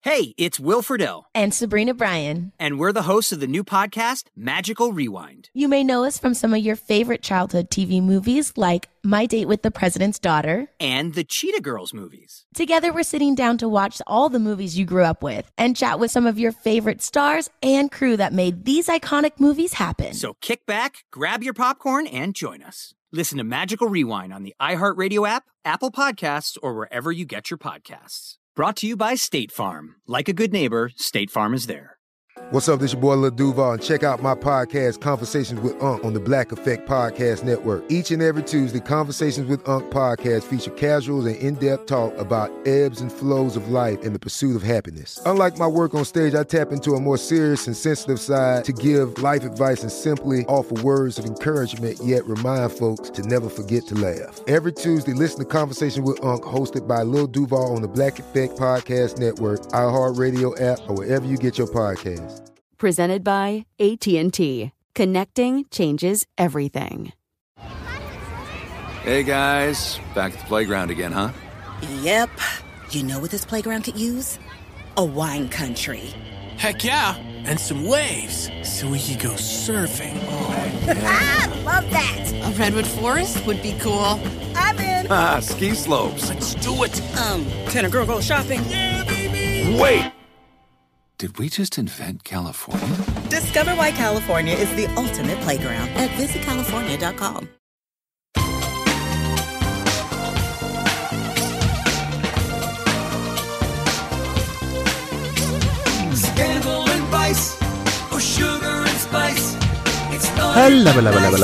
Hey, it's Will Friedle. And Sabrina Bryan. And we're the hosts of the new podcast, Magical Rewind. You may know us from some of your favorite childhood TV movies like My Date with the President's Daughter. And the Cheetah Girls movies. Together, we're sitting down to watch all the movies you grew up with and chat with some of your favorite stars and crew that made these iconic movies happen. So kick back, grab your popcorn, and join us. Listen to Magical Rewind on the iHeartRadio app, Apple Podcasts, or wherever you get your podcasts. Brought to you by State Farm. Like a good neighbor, State Farm is there. What's up, this your boy Lil Duval, and check out my podcast, Conversations with Unc, on the Black Effect Podcast Network. Each and every Tuesday, Conversations with Unc podcast feature casuals and in-depth talk about ebbs and flows of life and the pursuit of happiness. Unlike my work on stage, I tap into a more serious and sensitive side to give life advice and simply offer words of encouragement, yet remind folks to never forget to laugh. Every Tuesday, listen to Conversations with Unc, hosted by Lil Duval on the Black Effect Podcast Network, iHeartRadio app, or wherever you get your podcasts. Presented by AT&T. Connecting changes everything. Hey guys, back at the playground again, huh? Yep. You know what this playground could use? A wine country. Heck yeah, and some waves so we could go surfing. Oh, yeah. Love that. A redwood forest would be cool. I'm in. Ski slopes. Let's do it. Can a girl go shopping? Yeah, baby. Wait! Did we just invent California? Discover why California is the ultimate playground at visitcalifornia.com. Scandal and vice, or sugar and spice. Hello.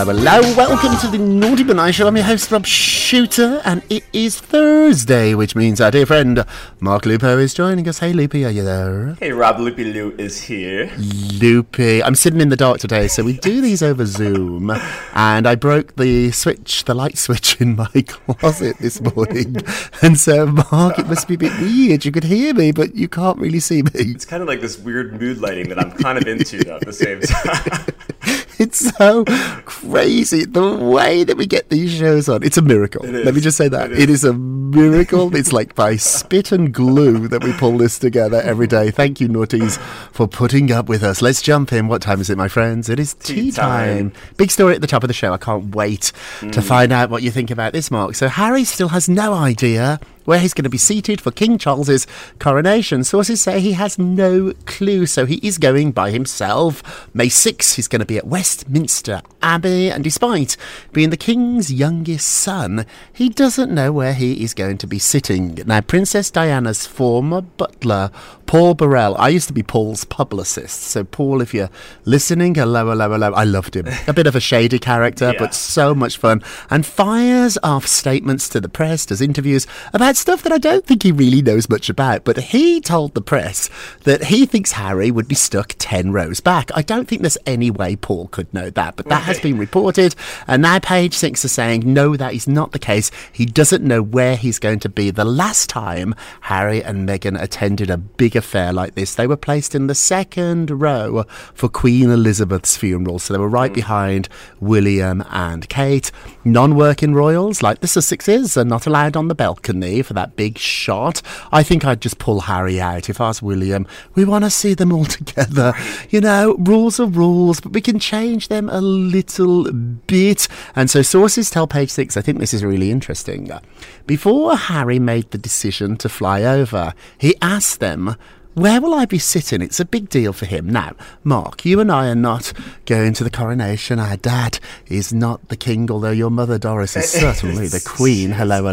Welcome to the Naughty But Nice Show. I'm your host, Rob Shooter, and it is Thursday, which means our dear friend Mark Lupo is joining us. Hey, Loopy, are you there? Hey, Rob, Loopy Lou is here. Loopy. I'm sitting in the dark today, so we do these over Zoom, and I broke the light switch in my closet this morning, and so, Mark, it must be a bit weird. You could hear me, but you can't really see me. It's kind of like this weird mood lighting that I'm kind of into, though, at the same time. It's so crazy, the way that we get these shows on. It's a miracle. Let me just say that. It is a miracle. It's like by spit and glue that we pull this together every day. Thank you, Naughties, for putting up with us. Let's jump in. What time is it, my friends? It is tea time. Big story at the top of the show. I can't wait to find out what you think about this, Mark. So Harry still has no idea where he's going to be seated for King Charles's coronation. Sources say he has no clue, so he is going by himself. May 6th, he's going to be at Westminster Abbey, and despite being the King's youngest son, he doesn't know where he is going to be sitting. Now, Princess Diana's former butler, Paul Burrell, I used to be Paul's publicist, so Paul, if you're listening, hello, I loved him. A bit of a shady character, but so much fun, and fires off statements to the press, does interviews about stuff that I don't think he really knows much about, but he told the press that he thinks Harry would be stuck 10 rows back. I don't think there's any way Paul could know that, but that has been reported, and now Page Six are saying, no, that is not the case. He doesn't know where he's going to be. The last time Harry and Meghan attended a big affair like this, they were placed in the second row for Queen Elizabeth's funeral, so they were right behind William and Kate. Non-working royals, like the Sussexes, are not allowed on the balcony for that big shot. I think I'd just pull Harry out if I was William. We want to see them all together. You know, rules are rules, but we can change them a little bit. And so sources tell Page Six, I think this is really interesting. Before Harry made the decision to fly over, he asked them, where will I be sitting? It's a big deal for him. Now, Mark, you and I are not going to the coronation. Our dad is not the king, although your mother, Doris, is certainly the queen. Hello.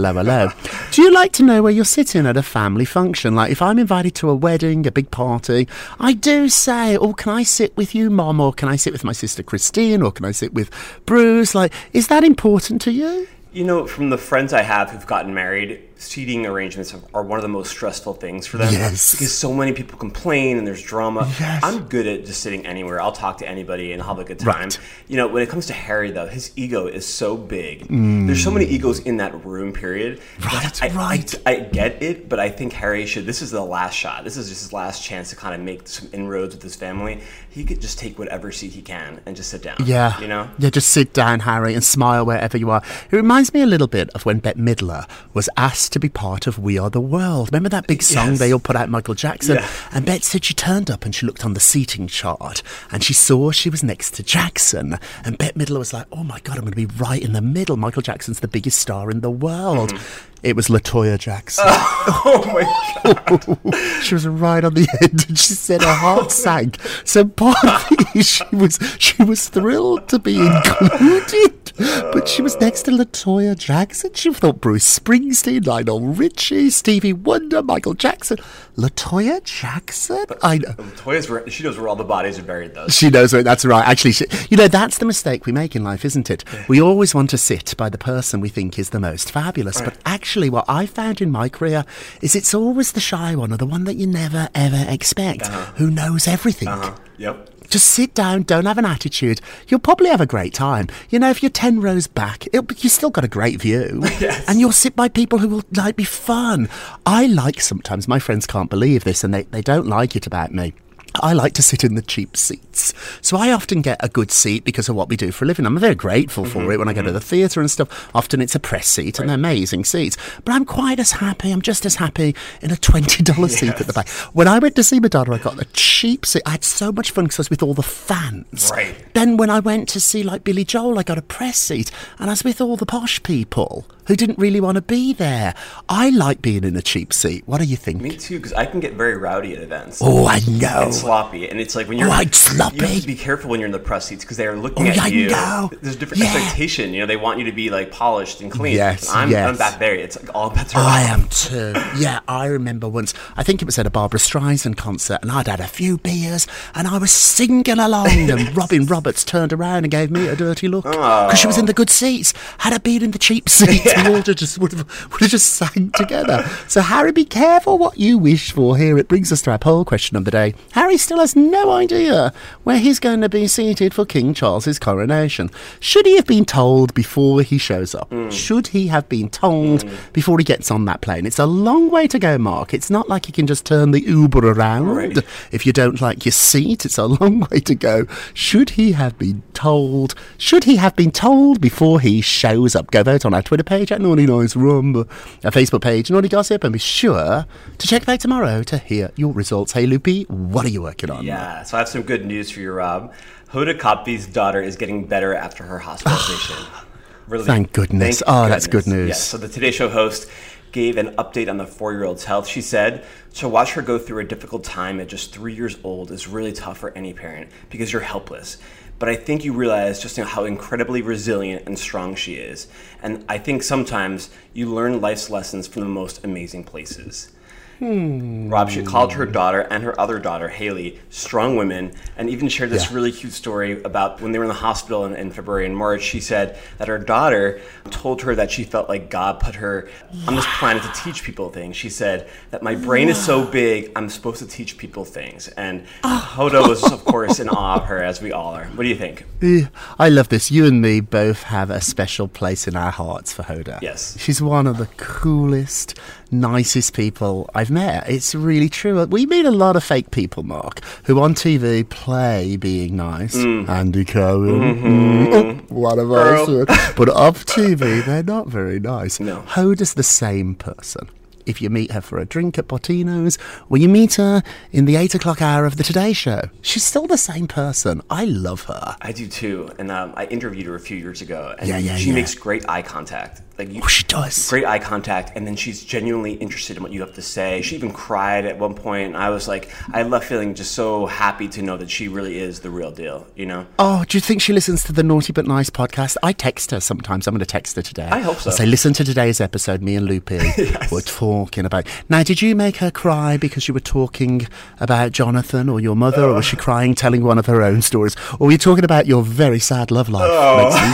Do you like to know where you're sitting at a family function? Like, if I'm invited to a wedding, a big party, I do say, oh, can I sit with you, Mom? Or can I sit with my sister, Christine? Or can I sit with Bruce? Like, is that important to you? You know, from the friends I have who've gotten married, seating arrangements are one of the most stressful things for them. Yes. Because so many people complain and there's drama. Yes. I'm good at just sitting anywhere. I'll talk to anybody and have a good time. Right. You know, when it comes to Harry, though, his ego is so big. There's so many egos in that room, period. Right. I get it, but I think Harry should. This is the last shot. This is just his last chance to kind of make some inroads with his family. He could just take whatever seat he can and just sit down. Yeah. You know? Yeah, just sit down, Harry, and smile wherever you are. It reminds me a little bit of when Bette Midler was asked asked to be part of We Are the World. Remember that big song they all put out, Michael Jackson? Yeah. And Bet said she turned up and she looked on the seating chart and she saw she was next to Jackson. And Bette Midler was like, oh my God, I'm going to be right in the middle. Michael Jackson's the biggest star in the world. It was LaToya Jackson. Oh my God. She was right on the end, and she said her heart sank. So part of me, she was thrilled to be included, but she was next to LaToya Jackson. She thought Bruce Springsteen, Lionel Richie, Stevie Wonder, Michael Jackson. LaToya Jackson? I know. She knows where all the bodies are buried, though. She knows where, that's right. Actually, that's the mistake we make in life, isn't it? We always want to sit by the person we think is the most fabulous, but actually what I found in my career is it's always the shy one or the one that you never, ever expect, who knows everything. Yep. Just sit down, don't have an attitude. You'll probably have a great time. You know, if you're 10 rows back, you still got a great view. Yes. And you'll sit by people who will be fun. I like sometimes, my friends can't believe this and they don't like it about me. I like to sit in the cheap seats. So I often get a good seat because of what we do for a living. I'm very grateful for it when I go to the theatre and stuff. Often it's a press seat and they're amazing seats. But I'm just as happy in a $20 seat at the back. When I went to see Madonna, I got a cheap seat. I had so much fun because I was with all the fans. Right. Then when I went to see Billy Joel, I got a press seat and I was with all the posh people who didn't really want to be there. I like being in a cheap seat. What do you think? Me too, because I can get very rowdy at events. Oh, I know. And sloppy. And it's like when you're... sloppy. You have to be careful when you're in the press seats because they are looking at you. Know. There's a different expectation. You know, they want you to be polished and clean. Yes, I'm back there. It's like all bets are off. I am too. Yeah, I remember once, I think it was at a Barbra Streisand concert and I'd had a few beers and I was singing along and Robin Roberts turned around and gave me a dirty look because she was in the good seats. Had I been in the cheap seats, we all just would have just sang together. So Harry, be careful what you wish for here. It brings us to our poll question of the day. Harry still has no idea where he's going to be seated for King Charles's coronation. Should he have been told before he shows up? Should he have been told before he gets on that plane? It's a long way to go, Mark. It's not like you can just turn the Uber around if you don't like your seat. It's a long way to go. Should he have been told? Should he have been told before he shows up? Go vote on our Twitter page at Naughty Nice Rumba, our Facebook page, Naughty Gossip, and be sure to check back tomorrow to hear your results. Hey, Loopy, what are you working on? Yeah, so I have some good news for you, Rob. Hoda Kotb's daughter is getting better after her hospitalization. Really, Thank goodness. That's good news. Yeah, so the Today Show host gave an update on the 4-year-old's health. She said, to watch her go through a difficult time at just 3 years old is really tough for any parent because you're helpless. But I think you realize just how incredibly resilient and strong she is. And I think sometimes you learn life's lessons from the most amazing places. Rob, she called her daughter and her other daughter, Haley, strong women, and even shared this really cute story about when they were in the hospital in February and March. She said that her daughter told her that she felt like God put her on this planet to teach people things. She said that my brain is so big, I'm supposed to teach people things. And Hoda was, of course, in awe of her, as we all are. What do you think? I love this. You and me both have a special place in our hearts for Hoda. Yes. She's one of the coolest, nicest people I've met. It's really true. We meet a lot of fake people, Mark, who on TV play being nice. Andy Cohen, one of us. But off TV, they're not very nice. No. Hoda's the same person. If you meet her for a drink at Bottino's, or you meet her in the 8 o'clock hour of the Today Show, she's still the same person. I love her. I do too. And I interviewed her a few years ago, and she makes great eye contact. She does. Great eye contact, and then she's genuinely interested in what you have to say. She even cried at one point, and I was like, I left feeling just so happy to know that she really is the real deal, you know? Oh, do you think she listens to the Naughty But Nice podcast? I text her sometimes. I'm going to text her today. I hope so. I'll say, listen to today's episode, me and Loopy were talking about... Now, did you make her cry because you were talking about Jonathan or your mother, or was she crying telling one of her own stories? Or were you talking about your very sad love life? Makes you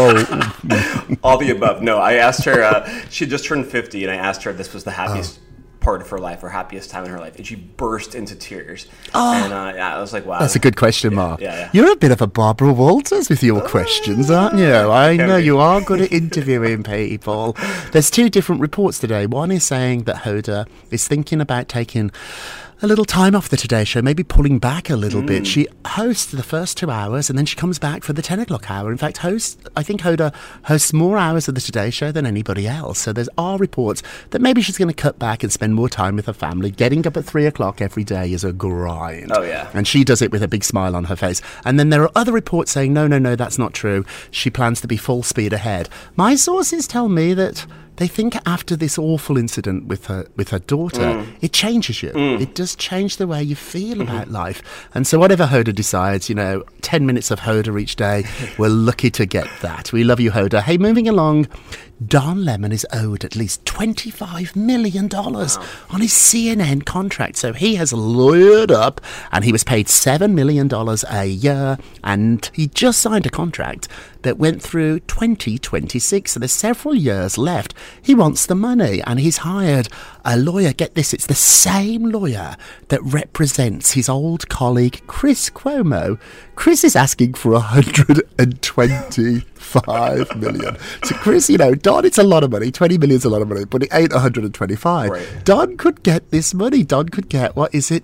cry. All the above. No, I asked her, she just turned 50, and I asked her if this was the happiest part of her life, her happiest time in her life, and she burst into tears. And I was like, wow. That's a good question, Mark. Yeah. You're a bit of a Barbara Walters with your questions, aren't you? I know you are good at interviewing people. There's 2 different reports today. One is saying that Hoda is thinking about taking a little time off the Today Show, maybe pulling back a little bit. She hosts the first 2 hours and then she comes back for the 10 o'clock hour. In fact, I think Hoda hosts more hours of the Today Show than anybody else. So there are reports that maybe she's going to cut back and spend more time with her family. Getting up at 3 o'clock every day is a grind. Oh, yeah. And she does it with a big smile on her face. And then there are other reports saying, no, that's not true. She plans to be full speed ahead. My sources tell me that they think after this awful incident with her daughter, it changes you. It does change the way you feel about life. And so whatever Hoda decides, 10 minutes of Hoda each day, we're lucky to get that. We love you, Hoda. Hey, moving along, Don Lemon is owed at least $25 million on his CNN contract. So he has lawyered up and he was paid $7 million a year, and he just signed a contract that went through 2026. So there's several years left. He wants the money and he's hired a lawyer. Get this, it's the same lawyer that represents his old colleague Chris Cuomo. Chris is asking for $125 million. So Chris, Don, it's a lot of money. 20 million is a lot of money, but it ain't 125. Right. Don could get this money. Don could get,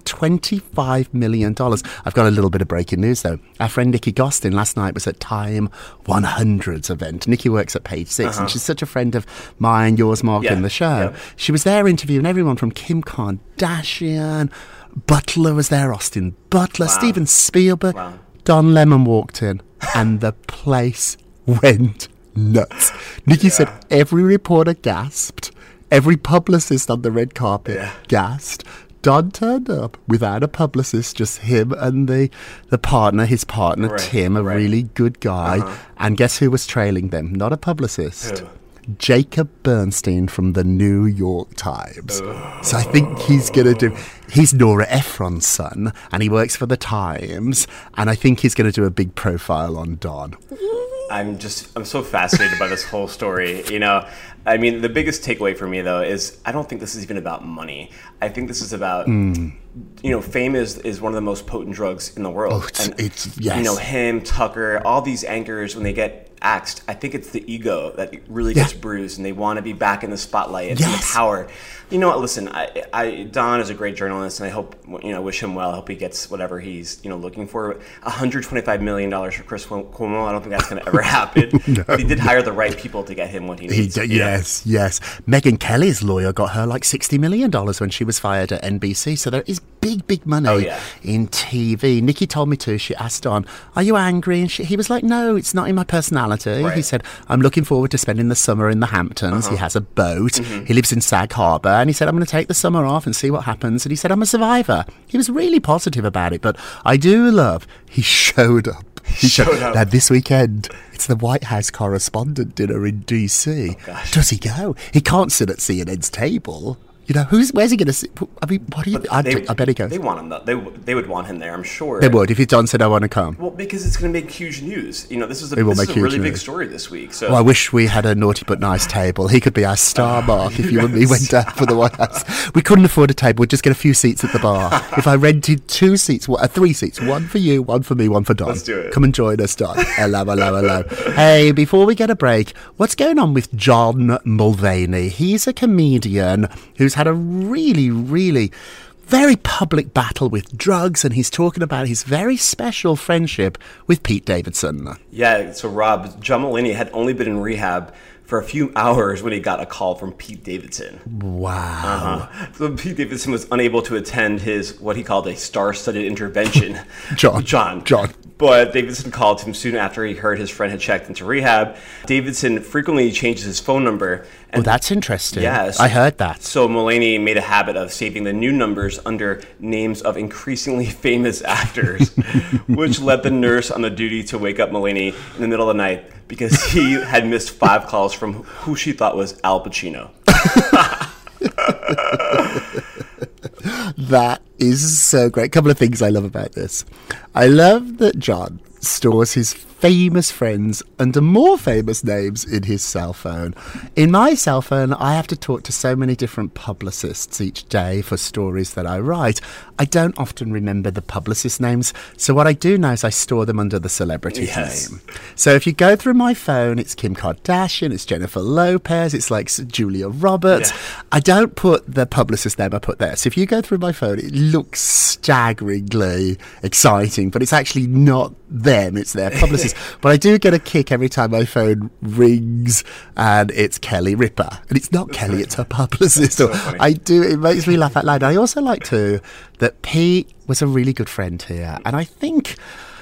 $25 million. I've got a little bit of breaking news, though. Our friend Nikki Gostin last night was at Time 100's event. Nikki works at Page Six, and she's such a friend of mine, yours, Mark, in the show. Yeah. She was there interviewing everyone from Kim Kardashian, Butler was there, Austin Butler, Steven Spielberg. Wow. Don Lemon walked in, and the place went nuts. Nikki said every reporter gasped, every publicist on the red carpet gasped. Don turned up without a publicist, just him and his partner, Tim, a really good guy. And guess who was trailing them? Not a publicist. Who? Jacob Bernstein from the New York Times. So I think he's Nora Ephron's son, and he works for the Times, and I think he's going to do a big profile on Don. I'm so fascinated by this whole story. The biggest takeaway for me, though, is I don't think this is even about money. I think this is about, fame is one of the most potent drugs in the world. Him, Tucker, all these anchors, when they get axed, I think it's the ego that really gets bruised, and they want to be back in the spotlight and the power. Listen, Don is a great journalist, and I hope, wish him well. I hope he gets whatever he's, looking for. $125 million for Chris Cuomo, I don't think that's going to ever happen. No. But he did hire the right people to get him what he needs. Yes. Megyn Kelly's lawyer got her like $60 million when she was fired at NBC. So there is big money in TV. Nikki told me too. She asked Don, "Are you angry?" And he was like, "No, it's not in my personality." Right. He said, "I'm looking forward to spending the summer in the Hamptons." He has a boat. He lives in Sag Harbor, and he said, "I'm going to take the summer off and see what happens." And he said, "I'm a survivor." He was really positive about it. But I do love he showed up. He showed up. Now this weekend, it's the White House correspondent dinner in DC. Oh, does he go? He can't sit at CNN's table. Where's he going to sit? I mean, what do you? I bet he goes. They want him though. They would want him there, I'm sure. They would if Don said, "I want to come." Well, because it's going to make huge news. This is a really big story this week. So I wish we had a naughty but nice table. He could be our star, Mark. If you and me went down for the White House, we couldn't afford a table. We'd just get a few seats at the bar. If I rented 2 seats, 3 seats, one for you, one for me, one for Don. Let's do it. Come and join us, Don. Hello. Hey, before we get a break, what's going on with John Mulvaney? He's a comedian who's had a really very public battle with drugs, and he's talking about his very special friendship with Pete Davidson. Yeah, so Rob, John Mulaney had only been in rehab for a few hours when he got a call from Pete Davidson. Wow. So Pete Davidson was unable to attend his, what he called a star-studded intervention. John. But Davidson called him soon after he heard his friend had checked into rehab. Davidson frequently changes his phone number. And that's interesting. Yeah. I heard that. So Mulaney made a habit of saving the new numbers under names of increasingly famous actors, which led the nurse on the duty to wake up Mulaney in the middle of the night because he had missed 5 calls from who she thought was Al Pacino. That is so great. A couple of things I love about this. I love that John stores his famous friends under more famous names in his cell phone. In my cell phone, I have to talk to so many different publicists each day for stories that I write. I don't often remember the publicist names, so what I do know is I store them under the celebrity's name. So if you go through my phone, it's Kim Kardashian, it's Jennifer Lopez, it's like Julia Roberts. I don't put the publicist name I put there. So if you go through my phone, it looks staggeringly exciting, but it's actually not them, it's their publicist. But I do get a kick every time my phone rings and it's Kelly Ripa. And it's not Kelly, it's her publicist. So it makes me laugh out loud. I also like to that Pete was a really good friend here. And I think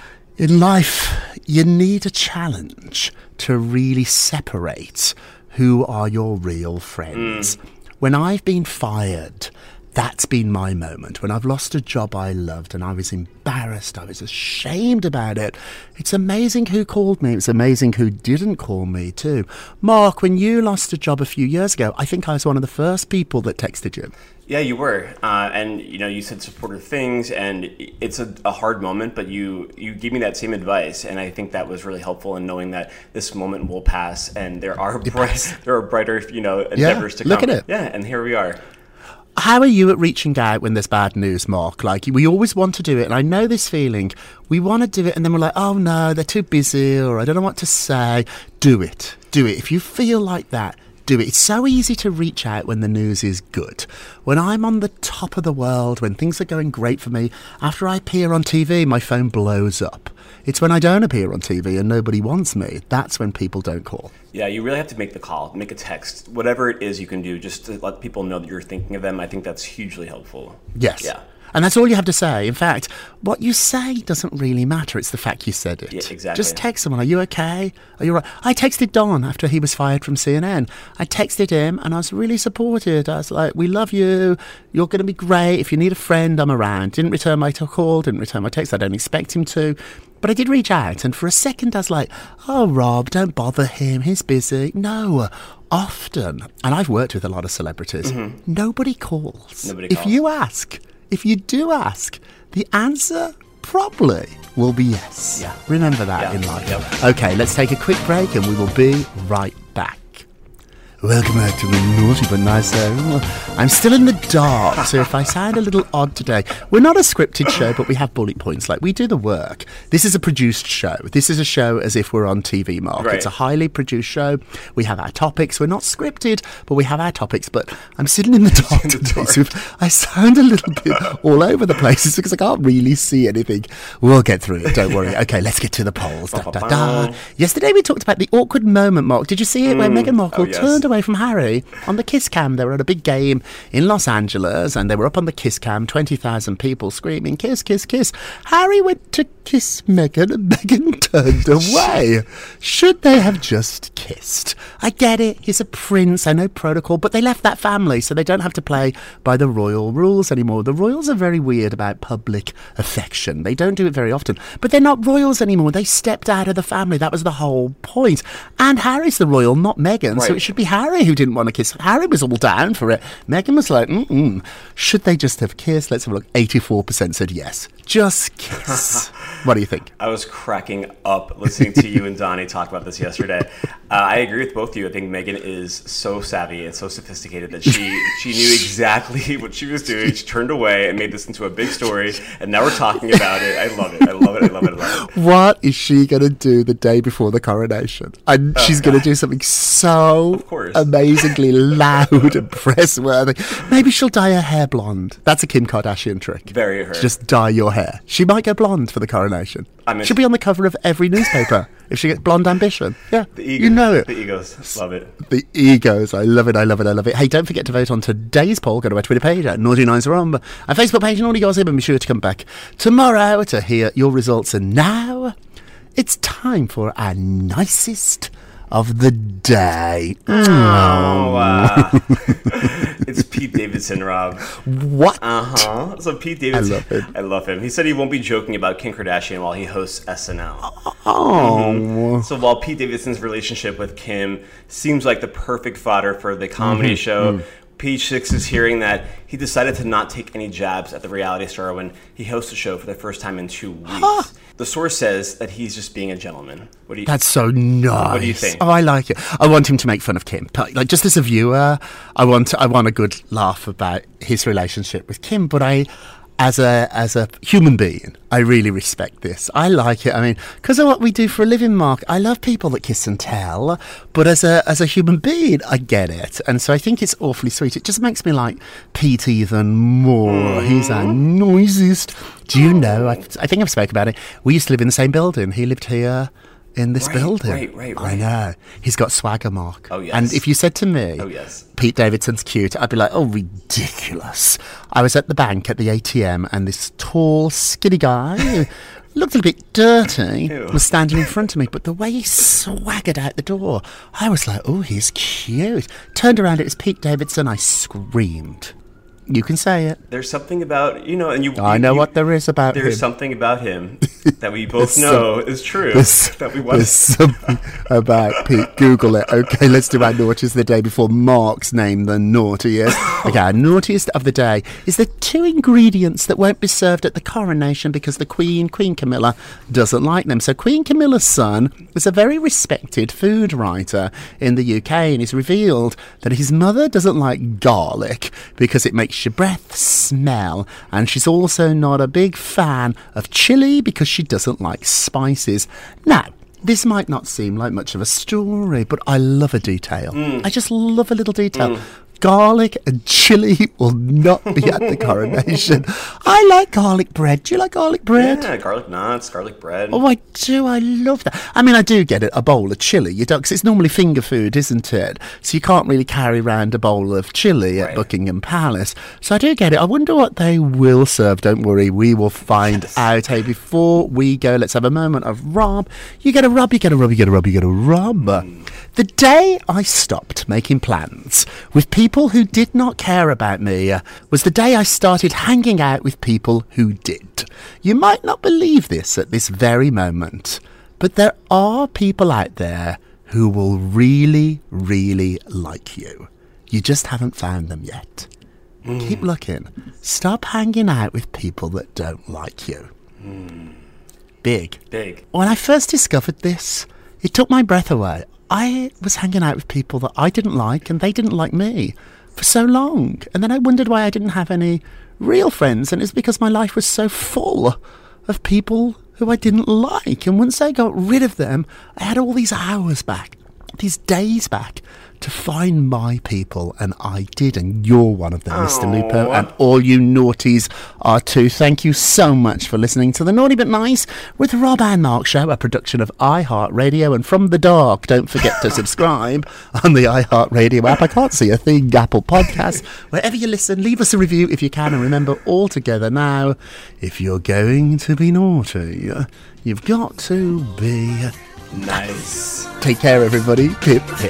in life, you need a challenge to really separate who are your real friends. When I've been fired, that's been my moment. When I've lost a job I loved and I was embarrassed, I was ashamed about it. It's amazing who called me. It's amazing who didn't call me too. Mark, when you lost a job a few years ago, I think I was one of the first people that texted you. Yeah, you were. And, you said supportive things, and it's a hard moment, but you gave me that same advice, and I think that was really helpful in knowing that this moment will pass, and there are brighter, endeavors to come. Look at it. Yeah, and here we are. How are you at reaching out when there's bad news, Mark? Like, we always want to do it, and I know this feeling. We want to do it, and then we're like, oh, no, they're too busy, or I don't know what to say. Do it. If you feel like that, do it. It's so easy to reach out when the news is good. When I'm on the top of the world, when things are going great for me, after I appear on TV, my phone blows up. It's when I don't appear on TV and nobody wants me. That's when people don't call. Yeah, you really have to make the call, make a text, whatever it is you can do, just to let people know that you're thinking of them. I think that's hugely helpful. Yes. Yeah. And that's all you have to say. In fact, what you say doesn't really matter. It's the fact you said it. Yeah, exactly. Just text someone, are you okay? Are you right? I texted Don after he was fired from CNN. I texted him and I was really supported. I was like, we love you. You're going to be great. If you need a friend, I'm around. Didn't return my call, didn't return my text. I don't expect him to. But I did reach out. And for a second, I was like, oh, Rob, don't bother him. He's busy. No. Often, and I've worked with a lot of celebrities, nobody calls. If you do ask, the answer probably will be yes. Yeah. Remember that in life. Yep. Okay, let's take a quick break and we will be right back. Welcome back to the Naughty But Nice Show. I'm still in the dark, so if I sound a little odd today, we're not a scripted show, but we have bullet points. Like, we do the work. This is a produced show. This is a show as if we're on TV, Mark. Right. It's a highly produced show. We have our topics. We're not scripted, but we have our topics. But I'm sitting in the dark today, so if I sound a little bit all over the place, it's because I can't really see anything. We'll get through it, don't worry. Okay, let's get to the polls. Yesterday we talked about the awkward moment, Mark. Did you see it where Meghan Markle turned away from Harry on the Kiss Cam? They were at a big game in Los Angeles and they were up on the Kiss Cam, 20,000 people screaming, kiss, kiss, kiss. Harry went to kiss Meghan and Meghan turned away. Should they have just kissed? I get it, he's a prince, I know protocol, but they left that family so they don't have to play by the royal rules anymore. The royals are very weird about public affection. They don't do it very often, but they're not royals anymore. They stepped out of the family. That was the whole point. And Harry's the royal, not Meghan, so it should be Harry who didn't want to kiss. Harry was all down for it. Meghan was like, should they just have kissed? Let's have a look. 84% said yes. Just kiss. What do you think? I was cracking up listening to you and Donnie talk about this yesterday. I agree with both of you. I think Meghan is so savvy and so sophisticated that she knew exactly what she was doing. She turned away and made this into a big story, and now we're talking about it. I love it. What is she going to do the day before the coronation? And she's going to do something so amazingly loud and press-worthy. Maybe she'll dye her hair blonde. That's a Kim Kardashian trick. Very her. Just dye your hair. She might go blonde for the coronation. She'll be on the cover of every newspaper if she gets blonde ambition. Yeah, you know it. The egos. Love it. The egos. I love it. Hey, don't forget to vote on today's poll. Go to our Twitter page at Naughty Nines Are On, our Facebook page, Naughty Gossip, and be sure to come back tomorrow to hear your results. And now it's time for our nicest of the day. It's Pete Davidson, Rob. What? So Pete Davidson, I love him. He said he won't be joking about Kim Kardashian while he hosts SNL. So while Pete Davidson's relationship with Kim seems like the perfect fodder for the comedy show, Page Six is hearing that he decided to not take any jabs at the reality star when he hosts a show for the first time in 2 weeks. The source says that he's just being a gentleman. That's so nice. What do you think? Oh, I like it. I want him to make fun of Kim. Like, just as a viewer, I want a good laugh about his relationship with Kim. But as a human being, I really respect this. I like it. I mean, because of what we do for a living, Mark, I love people that kiss and tell. But as a human being, I get it. And so I think it's awfully sweet. It just makes me like Pete even more. He's our noisiest. Do you know, I think I've spoken about it. We used to live in the same building. He lived here in this building. Right. I know. He's got swagger, Mark. Oh, yes. And if you said to me, oh, yes, Pete Davidson's cute, I'd be like, oh, ridiculous. I was at the bank at the ATM and this tall, skinny guy who looked a bit dirty was standing in front of me, but the way he swaggered out the door, I was like, oh, he's cute. Turned around, it was Pete Davidson. I screamed. You can say it. There's something about, and I know what there is about him. There's something about him that we both know is true. There's something about Pete. Google it. Okay, let's do our naughties of the day before Mark's name the naughtiest. Okay, our naughtiest of the day is the 2 ingredients that won't be served at the coronation because the Queen Camilla, doesn't like them. So Queen Camilla's son is a very respected food writer in the UK, and he's revealed that his mother doesn't like garlic because it makes your breath smell, and she's also not a big fan of chili because she doesn't like spices. Now, this might not seem like much of a story, but I love a detail. I just love a little detail. Garlic and chili will not be at the coronation. I like garlic bread. Do you like garlic bread? Yeah, garlic nuts, garlic bread. Oh, I do. I love that. I mean, I do get it, a bowl of chili. You don't, because it's normally finger food, isn't it? So you can't really carry around a bowl of chili at Buckingham Palace. So I do get it. I wonder what they will serve. Don't worry, we will find out. Hey, before we go, let's have a moment of Rob. You get a rub, you get a rub, you get a rub, you get a rub. The day I stopped making plans with people who did not care about me was the day I started hanging out with people who did. You might not believe this at this very moment, but there are people out there who will really, really like you. You just haven't found them yet. Keep looking. Stop hanging out with people that don't like you. Big. When I first discovered this, it took my breath away. I was hanging out with people that I didn't like and they didn't like me for so long. And then I wondered why I didn't have any real friends. And it's because my life was so full of people who I didn't like. And once I got rid of them, I had all these hours back, these days back to find my people. And I did. And you're one of them, Mr. Lupo. And all you naughties are too. Thank you so much for listening to the Naughty But Nice with Rob and Mark Show, a production of iHeartRadio. And From the Dark, don't forget to subscribe on the iHeartRadio app. I can't see a thing. Apple Podcasts. Wherever you listen, leave us a review if you can. And remember, all together now, if you're going to be naughty, you've got to be nice. Take care, everybody. Pip, pip.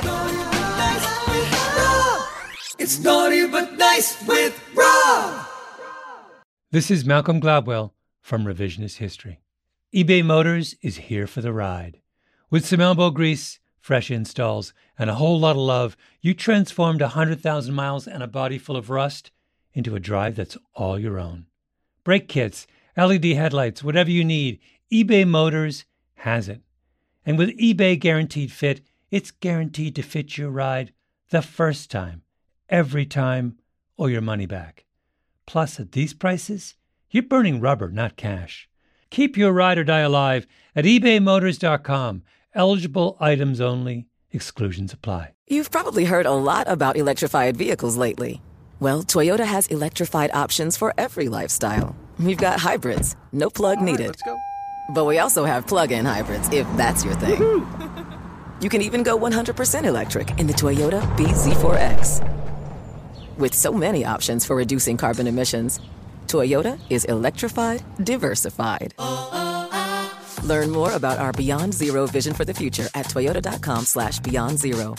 It's Naughty But Nice with Rob. This is Malcolm Gladwell from Revisionist History. eBay Motors is here for the ride. With some elbow grease, fresh installs, and a whole lot of love, you transformed 100,000 miles and a body full of rust into a drive that's all your own. Brake kits, LED headlights, whatever you need, eBay Motors has it. And with eBay Guaranteed Fit, it's guaranteed to fit your ride the first time, every time, or your money back. Plus, at these prices, you're burning rubber, not cash. Keep your ride or die alive at ebaymotors.com. Eligible items only. Exclusions apply. You've probably heard a lot about electrified vehicles lately. Well, Toyota has electrified options for every lifestyle. We've got hybrids, no plug needed. Let's go. But we also have plug-in hybrids, if that's your thing. You can even go 100% electric in the Toyota bZ4X. With so many options for reducing carbon emissions, Toyota is electrified, diversified. Learn more about our Beyond Zero vision for the future at toyota.com/Beyond Zero.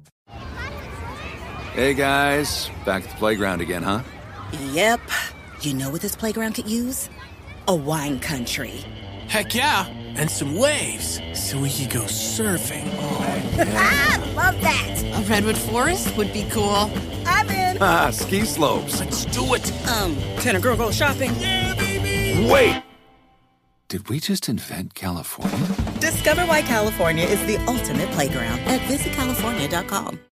Hey guys, back at the playground again, huh? Yep. You know what this playground could use? A wine country. Heck yeah, and some waves so we could go surfing. Love that. A redwood forest would be cool. I'm in. Ski slopes. Let's do it. Can a girl go shopping? Yeah, baby. Wait! Did we just invent California? Discover why California is the ultimate playground at visitcalifornia.com.